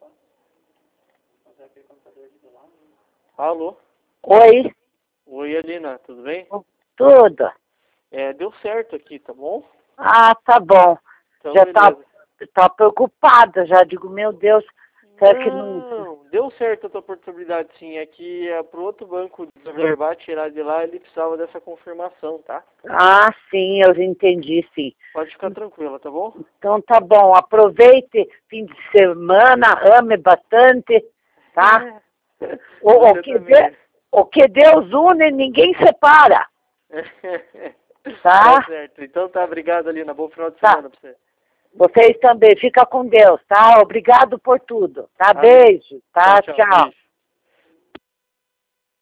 Alô? Oi, Oi, Alina, tudo bem? tudo. Deu certo aqui, tá bom? Ah, tá bom. Então, Já beleza. tá preocupada, já digo, meu Deus, será que não... Não, deu certo a tua portabilidade sim. É que pro outro banco reservar, tirar de lá, ele precisava dessa confirmação, tá? Ah, sim, eu entendi, sim. Pode ficar tranquila, tá bom? Então tá bom, aproveite fim de semana, ame bastante, tá? Você também. O que Deus une, ninguém separa, Tá tá? certo. Então tá, obrigado, Alina. Bom final de Tá. semana pra você. Vocês também, fica com Deus, tá? Obrigado por tudo, tá? Amém. Beijo, Tchau, tá? tchau. Tchau. Beijo.